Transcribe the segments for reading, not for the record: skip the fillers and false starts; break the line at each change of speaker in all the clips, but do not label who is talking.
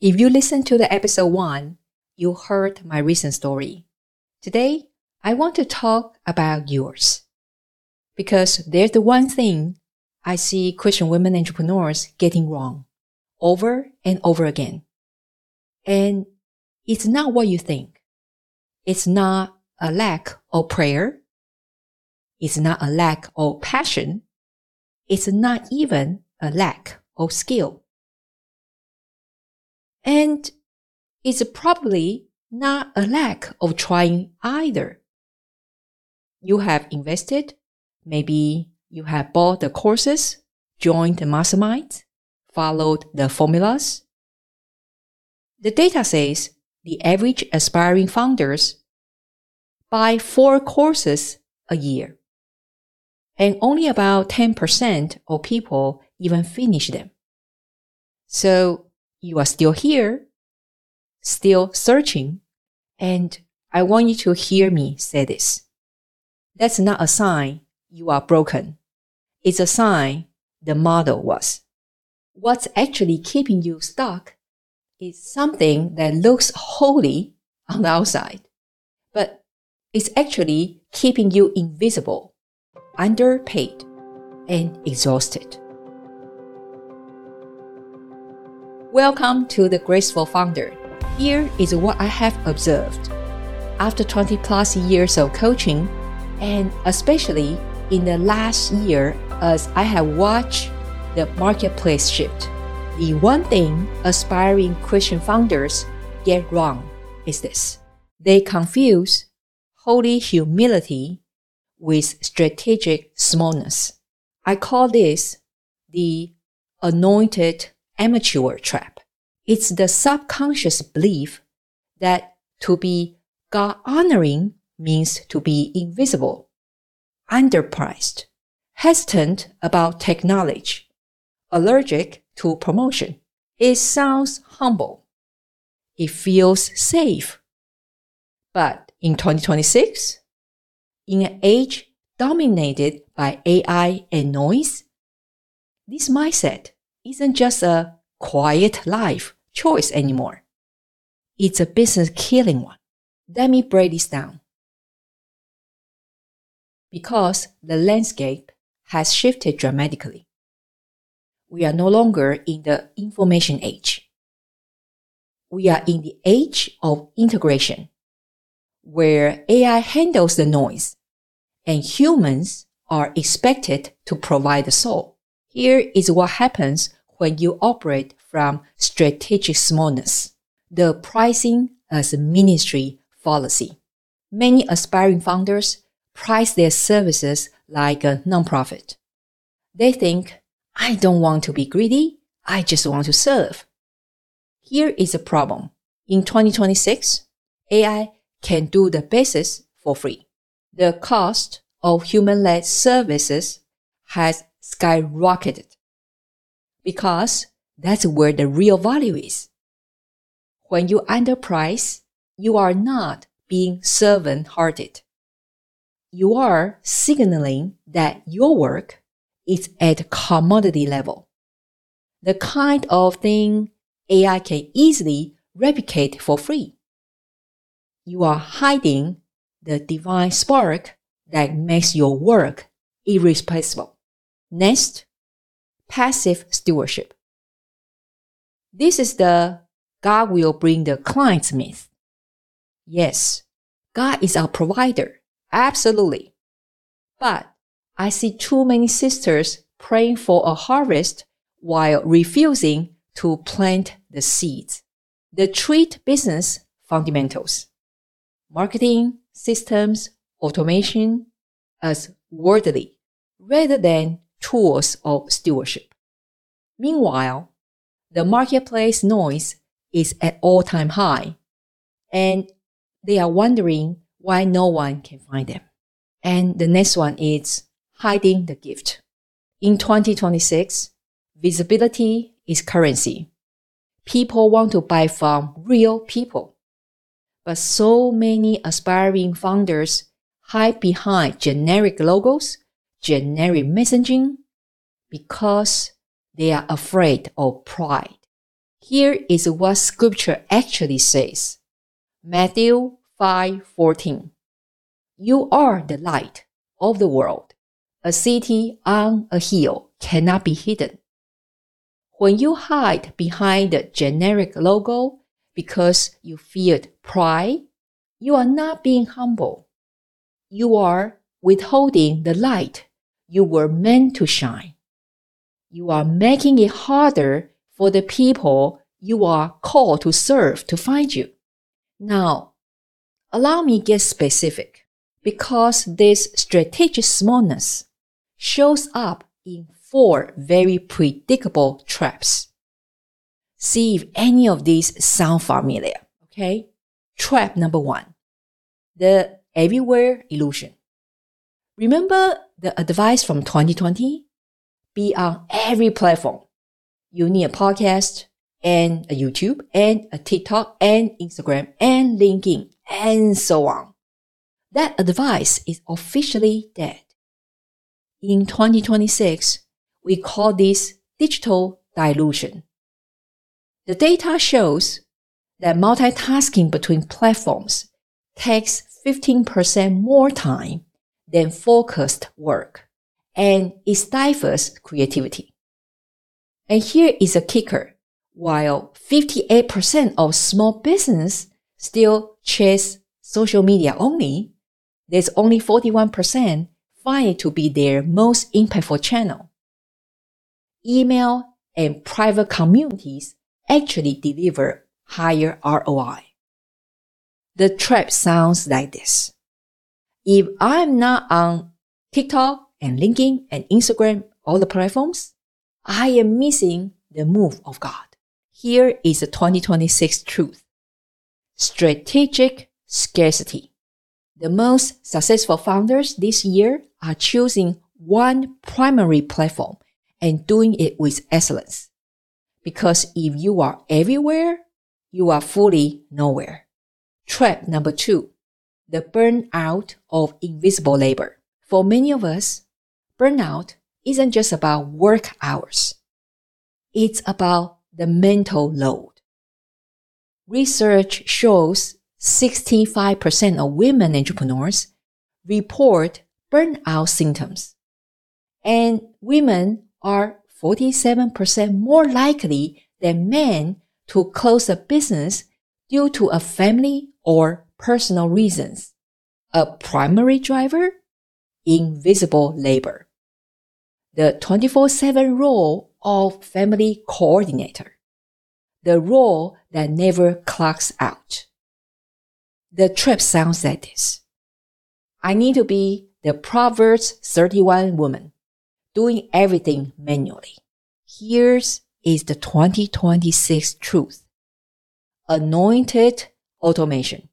If you listened to the episode 1, you heard my recent story. Today, I want to talk about yours. Because there's the one thing I see Christian women entrepreneurs getting wrong over and over again. And it's not what you think. It's not a lack of prayer. It's not a lack of passion. It's not even a lack of skill. And it's probably not a lack of trying either. You have invested. Maybe you have bought the courses, joined the masterminds, followed the formulas. The data says the average aspiring founders buy 4 courses a year. And only about 10% of people even finish them. So you are still here, still searching, and I want you to hear me say this. That's not a sign you are broken. It's a sign the model was. What's actually keeping you stuck is something that looks holy on the outside, but it's actually keeping you invisible, underpaid, and exhausted. Welcome to The Graceful Founder. Here is what I have observed. After 20 plus years of coaching, and especially in the last year as I have watched the marketplace shift, the one thing aspiring Christian founders get wrong is this. They confuse holy humility with strategic smallness. I call this the anointed amateur trap. It's the subconscious belief that to be God-honoring means to be invisible, underpriced, hesitant about technology, allergic to promotion. It sounds humble. It feels safe. But in 2026, in an age dominated by AI and noise, this mindset isn't just a quiet life choice anymore. It's a business killing one. Let me break this down. Because the landscape has shifted dramatically. We are no longer in the information age. We are in the age of integration, where AI handles the noise and humans are expected to provide the soul. Here is what happens when you operate from strategic smallness. The pricing as a ministry fallacy. Many aspiring founders price their services like a nonprofit. They think, I don't want to be greedy, I just want to serve. Here is a problem. In 2026, AI can do the basics for free. The cost of human-led services has skyrocketed because that's where the real value is. When you underprice, you are not being servant-hearted. You are signaling that your work is at commodity level, the kind of thing AI can easily replicate for free. You are hiding the divine spark that makes your work irreplaceable. Next, passive stewardship. This is the God will bring the clients myth. Yes, God is our provider, absolutely. But I see too many sisters praying for a harvest while refusing to plant the seeds. They treat business fundamentals, marketing, systems, automation as worldly rather than tools of stewardship. Meanwhile, the marketplace noise is at all-time high, and they are wondering why no one can find them. And the next one is hiding the gift. In 2026, visibility is currency. People want to buy from real people. But so many aspiring founders hide behind generic logos, generic messaging, because they are afraid of pride. Here is what scripture actually says. Matthew 5:14. You are the light of the world. A city on a hill cannot be hidden. When you hide behind the generic logo because you feared pride, you are not being humble. You are withholding the light you were meant to shine. You are making it harder for the people you are called to serve to find you. Now, allow me to get specific, because this strategic smallness shows up in 4 very predictable traps. See if any of these sound familiar, okay? Trap number 1, the everywhere illusion. Remember the advice from 2020? Be on every platform. You need a podcast and a YouTube and a TikTok and Instagram and LinkedIn and so on. That advice is officially dead. In 2026, we call this digital dilution. The data shows that multitasking between platforms takes 15% more time than focused work, and it stifles creativity. And here is a kicker. While 58% of small business still chase social media only, there's only 41% find it to be their most impactful channel. Email and private communities actually deliver higher ROI. The trap sounds like this. If I'm not on TikTok and LinkedIn and Instagram, all the platforms, I am missing the move of God. Here is the 2026 truth. Strategic scarcity. The most successful founders this year are choosing one primary platform and doing it with excellence. Because if you are everywhere, you are fully nowhere. Trap number 2, the burnout of invisible labor. For many of us, burnout isn't just about work hours. It's about the mental load. Research shows 65% of women entrepreneurs report burnout symptoms, and women are 47% more likely than men to close a business due to a family or personal reasons. A primary driver? Invisible labor. The 24/7 role of family coordinator. The role that never clocks out. The trap sounds like this. I need to be the Proverbs 31 woman, doing everything manually. Here's is the 2026 truth. Anointed automation.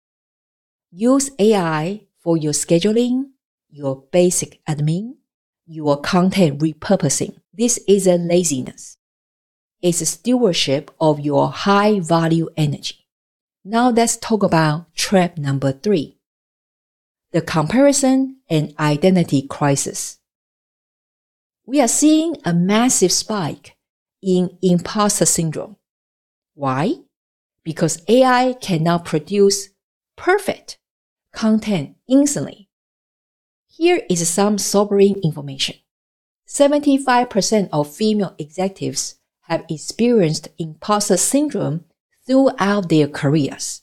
Use AI for your scheduling, your basic admin, your content repurposing. This isn't laziness. It's a stewardship of your high value energy. Now let's talk about trap number 3. The comparison and identity crisis. We are seeing a massive spike in imposter syndrome. Why? Because AI cannot produce perfect content instantly. Here is some sobering information. 75% of female executives have experienced imposter syndrome throughout their careers.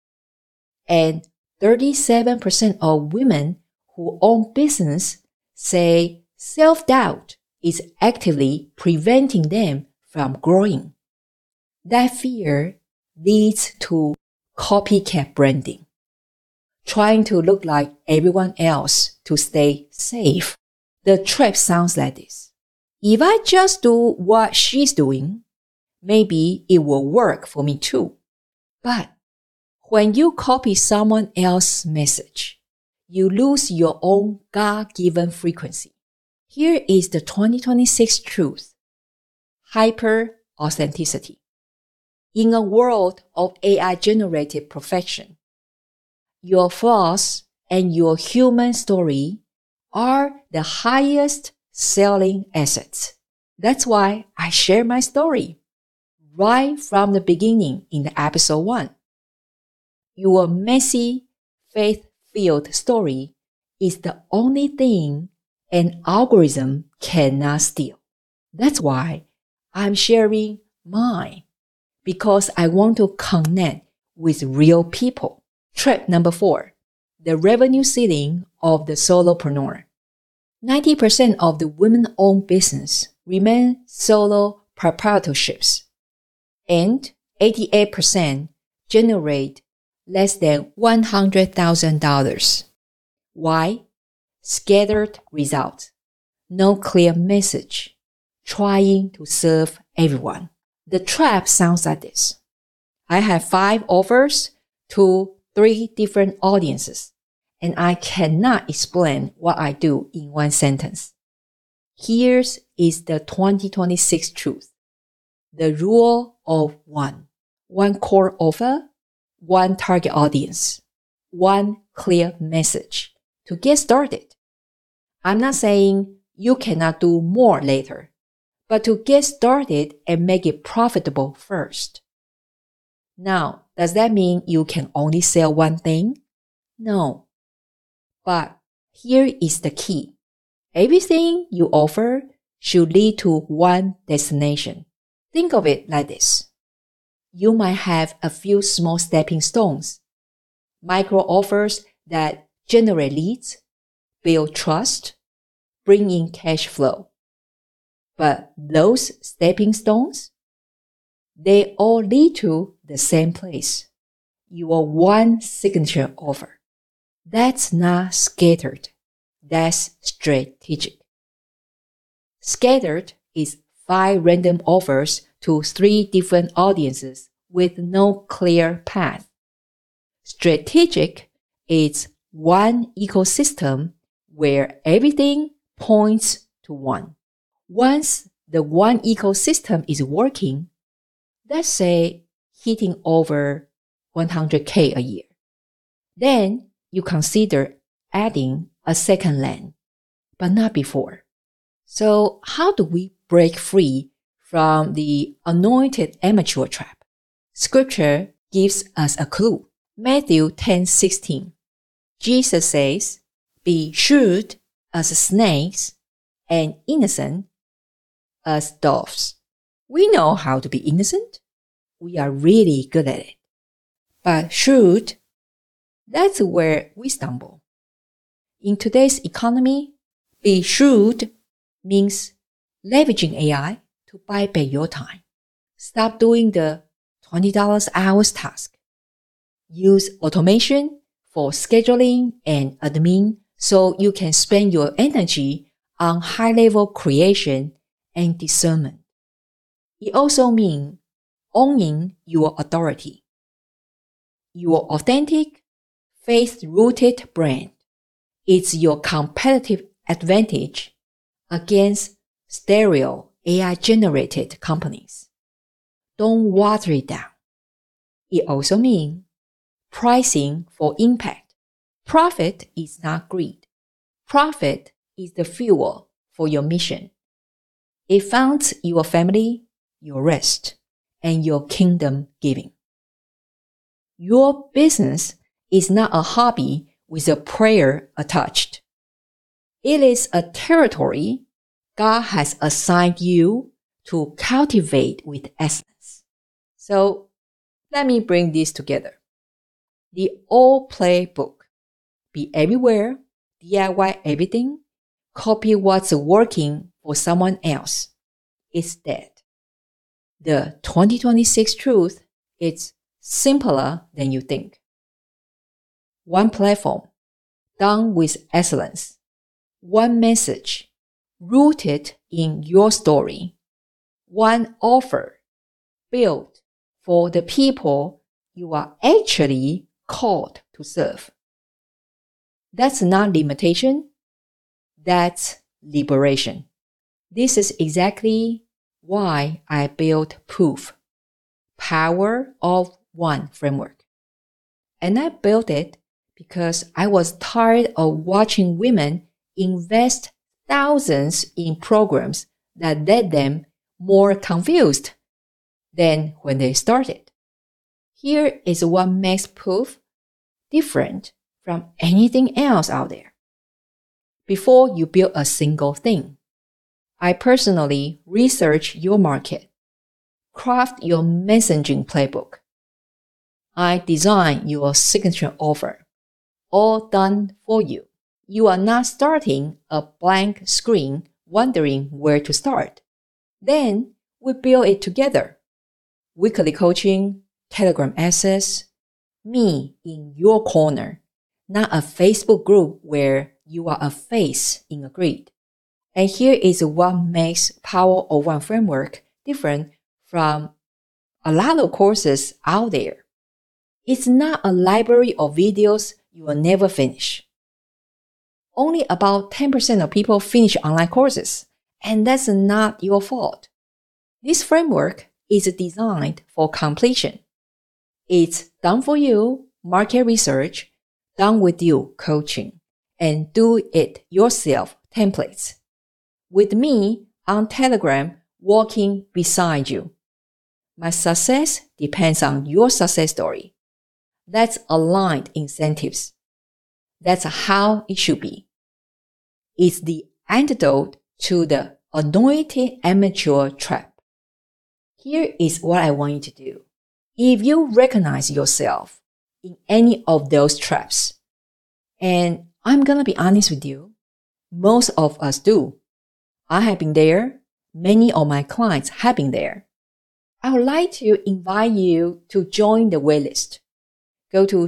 And 37% of women who own business say self-doubt is actively preventing them from growing. That fear leads to copycat branding, trying to look like everyone else to stay safe. The trap sounds like this. If I just do what she's doing, maybe it will work for me too. But when you copy someone else's message, you lose your own God-given frequency. Here is the 2026 truth. Hyper-authenticity. In a world of AI-generated perfection, your flaws and your human story are the highest selling assets. That's why I share my story. right from the beginning in the episode 1. Your messy, faith-filled story is the only thing an algorithm cannot steal. That's why I'm sharing mine, because I want to connect with real people. Trap number 4, the revenue ceiling of the solopreneur. 90% of the women-owned business remain solo proprietorships, and 88% generate less than $100,000. Why? Scattered results, no clear message, trying to serve everyone. The trap sounds like this. I have 5 offers to 3 different audiences, and I cannot explain what I do in 1 sentence. Here's is the 2026 truth. The rule of 1. 1 core offer, 1 target audience, 1 clear message to get started. I'm not saying you cannot do more later, but to get started and make it profitable first. Now, does that mean you can only sell 1 thing? No. But here is the key. Everything you offer should lead to 1 destination. Think of it like this. You might have a few small stepping stones, micro offers that generate leads, build trust, bring in cash flow. But those stepping stones, they all lead to the same place, your 1 signature offer. That's not scattered. That's strategic. Scattered is 5 random offers to 3 different audiences with no clear path. Strategic is 1 ecosystem where everything points to 1. Once the 1 ecosystem is working, let's say hitting over 100K a year, then you consider adding a second lane, but not before. So how do we break free from the anointed amateur trap? Scripture gives us a clue. Matthew 10:16. Jesus says, "Be shrewd as snakes and innocent as doves." We know how to be innocent. We are really good at it. But shrewd, that's where we stumble. In today's economy, be shrewd means leveraging AI to buy back your time. Stop doing the $20 hours task. Use automation for scheduling and admin so you can spend your energy on high-level creation and discernment. It also means owning your authority. Your authentic, faith-rooted brand is your competitive advantage against stereo AI-generated companies. Don't water it down. It also means pricing for impact. Profit is not greed. Profit is the fuel for your mission. It funds your family, your rest, and your kingdom giving. Your business is not a hobby with a prayer attached. It is a territory God has assigned you to cultivate with excellence. So let me bring this together. The old playbook, be everywhere, DIY everything, copy what's working for someone else, is dead. The 2026 truth is simpler than you think. 1 platform, done with excellence. 1 message, rooted in your story. 1 offer, built for the people you are actually called to serve. That's not limitation. That's liberation. This is exactly why I built Proof, Power of 1 framework. And I built it because I was tired of watching women invest thousands in programs that led them more confused than when they started. Here is what makes Pouf different from anything else out there. Before you build a single thing, I personally research your market, craft your messaging playbook. I design your signature offer, all done for you. You are not starting a blank screen wondering where to start. Then we build it together. Weekly coaching, Telegram access, me in your corner, not a Facebook group where you are a face in a grid. And here is what makes Power of One framework different from a lot of courses out there. It's not a library of videos you will never finish. Only about 10% of people finish online courses, and that's not your fault. This framework is designed for completion. It's done for you market research, done with you coaching, and do it yourself templates. With me on Telegram walking beside you. My success depends on your success story. That's aligned incentives. That's how it should be. It's the antidote to the anointed amateur trap. Here is what I want you to do. If you recognize yourself in any of those traps, and I'm gonna be honest with you, most of us do. I have been there. Many of my clients have been there. I would like to invite you to join the waitlist. Go to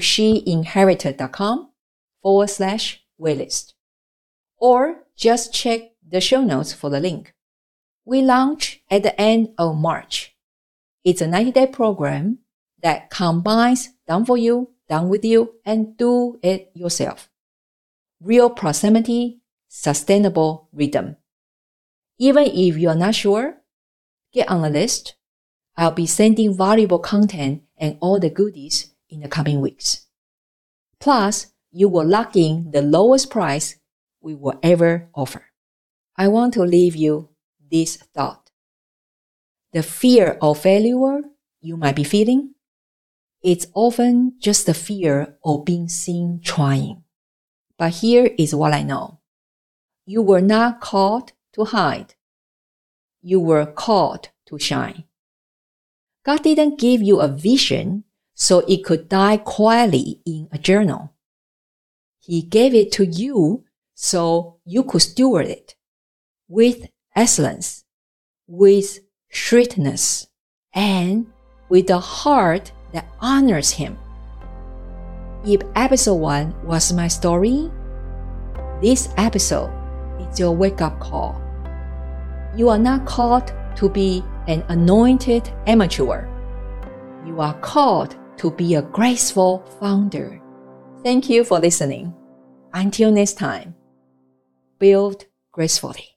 sheinherited.com/waitlist. Or just check the show notes for the link. We launch at the end of March. It's a 90-day program that combines done for you, done with you, and do it yourself. Real proximity, sustainable rhythm. Even if you're not sure, get on the list. I'll be sending valuable content and all the goodies in the coming weeks. Plus, you will lock in the lowest price we will ever offer. I want to leave you this thought. The fear of failure you might be feeling, it's often just the fear of being seen trying. But here is what I know. You were not called to hide. You were called to shine. God didn't give you a vision so it could die quietly in a journal. He gave it to you so you could steward it with excellence, with shrewdness, and with a heart that honors Him. If episode 1 was my story, this episode is your wake-up call. You are not called to be an anointed amateur. You are called to be a graceful founder. Thank you for listening. Until next time, build gracefully.